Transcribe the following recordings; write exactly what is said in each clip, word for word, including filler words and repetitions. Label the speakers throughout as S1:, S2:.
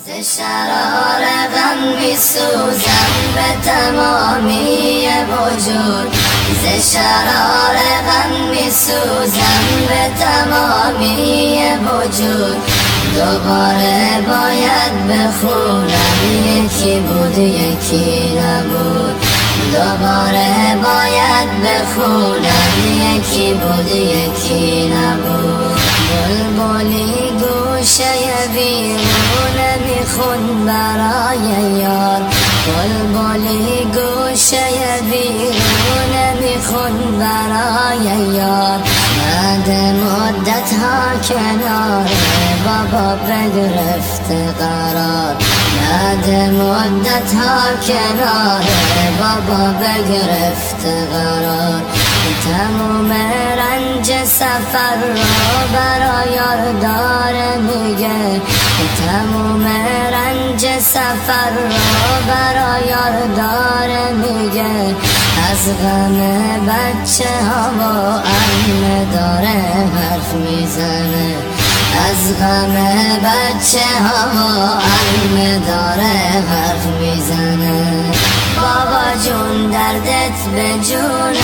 S1: ز شرار غم می سوزم به تمامی وجود، ز شرار غم می سوزم به تمامی وجود. دوباره باید بخونم یکی بود یکی نبود، دوباره باید بخونم یکی بود یکی نبود. بلبلی گوشه ویرون میخون برای یار، بلبلی گوشه ویرون میخون برای یار. بعد مدت ها کنار بابا بگرفت قرار، بعد مدت ها کنار بابا بگرفت قرار. تموم رنج سفر رو برای یار داره میگه، تموم رنج سفر رو برای یار داره میگه. از غم بچه ها و عمه داره حرف میزنه، از غم بچه ها و عمه داره حرف میزنه. بابا جون دردت به جونم،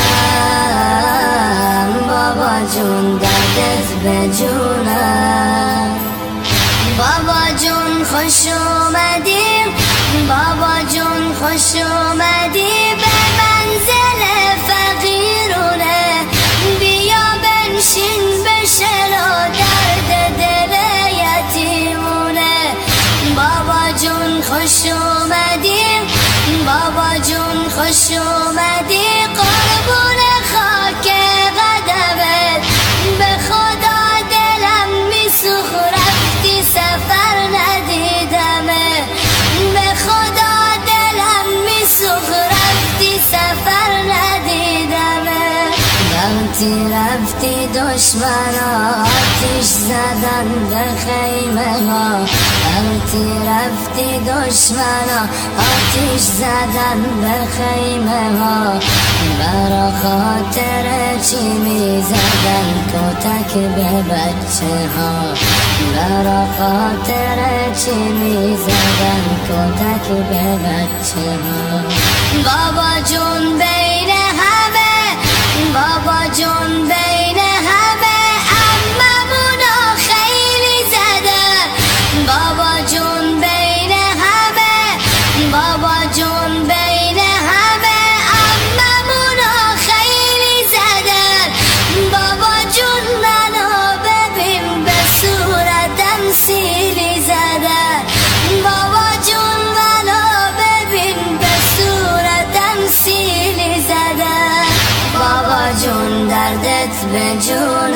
S1: بابا جون دردت به جونم. بابا جون خوش اومدیم، بابا جون خوش اومدی به منزل فقیرونه. بیا بنشین بشنو درد دل یتیمونه. بابا جون خوش اومدیم، بابا جون خوش اومدی قربون خاک قدمت. به خدا دلم میسوخ رفتی سفر ندیدمه، به خدا دلم میسوخ رفتی سفر ندیدمه. وقتی رفتی دشمنا آتیش زدن به خیمه ها، وقتی رفتی دشمنا آتیش زدن به خیمه ها. برا خاطر چی می زدن کتک به بچه ها، برا خاطر چی می زدن کتک به بچه ها. بابا جون بین همه، بابا جون بین همه عممونو خیلی زده. بابا جون بین همه، بابا جون بین همه عممونو خیلی زده. بابا جون منو ببین به صورتم سیلی زده، بابا جون منو ببین به صورتم سیلی زده. بابا جون دردت به جونم،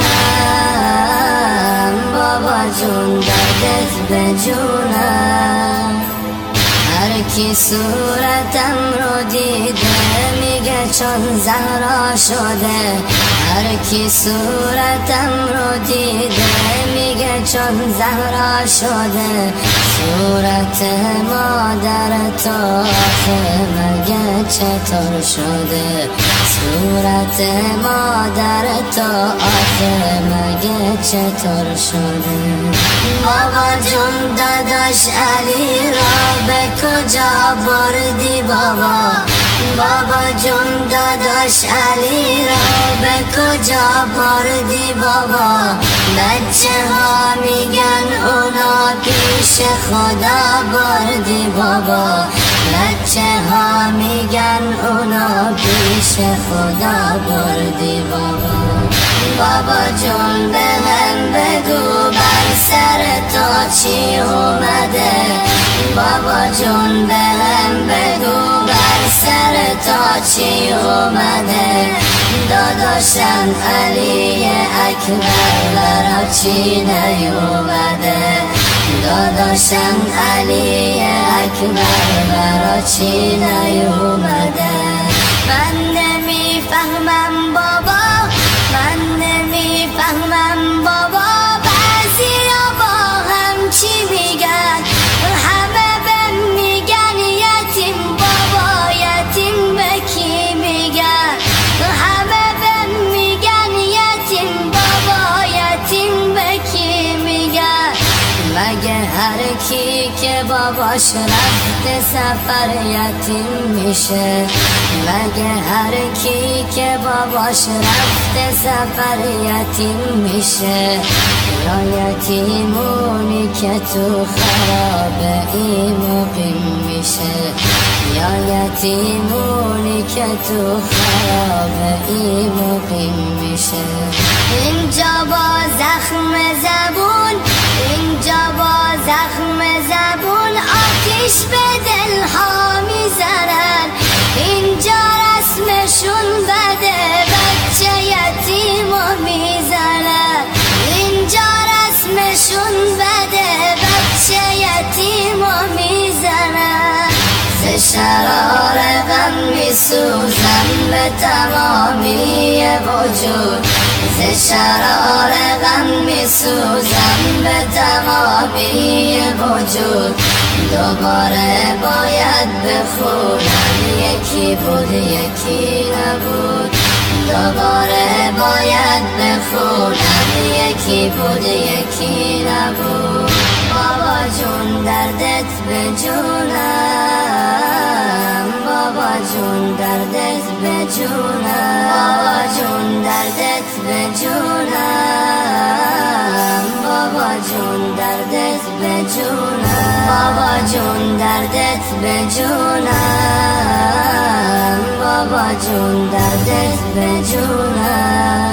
S1: بابا جون دردت به جونم. هر کی صورتم رو دیده میگه چون زهرا شده، هر کی صورتم رو دیده میگه چون زهرا شده. صورت مادر تو آخه مگه چطور شده، صورت مادر تو آخه مگه چطور شده. بابا جون داداش علی را به کجا بردی بابا، بابا جون داداش علی را به کجا بردی بابا. بچه ها میگن اونا پیش خدا بردی بابا، بچه ها میگن اونا پیش خدا بردی بابا. بابا جون به من بگو بر سر تو چی اومده، بابا جون به من بگو بر سر تو چی اومده. داداشم علی اکبر برا چی نیومده، داداشم علی اکبر برا چی نیومده. من نمیفهمم بابا، من نمیفهمم بابا. بعضیا با هم چی میگن، همه بهم میگن یتیم بابا، یتیم به کی میگن. همه بهم میگن یتیم بابا، یتیم به کی میگن. مگه هر کی که باباش رفته سفر یتیم میشه؟ مگه هر کی که باباش رفته سفر یتیم میشه؟ یا یتیمونی که تو خرابه ای مقیم میشه؟ یا یتیمونی که تو خرابه ای مقیم میشه؟ اینجا با زخم زبون، اینجا با زخم زبون آتیش به دلها میزنن. اینجا رسمشون بده، بچه یتیمو میزنن. اینجا رسمشون بده، بچه یتیمو میزنن. ز شرار غم میسوزم به تمامی وجود، ز شرار غم میسوزم به تمامی وجود. دوباره باید بخونم یکی بود یکی نبود، دوباره باید بخونم یکی بود یکی نبود. بابا جون دردت به جونم، بابا جون دردت به جونم، بابا جون دردت به جونم، بابا جون دردت به جونم، بابا جون دردت به جونم، بابا جون دردت به جونم.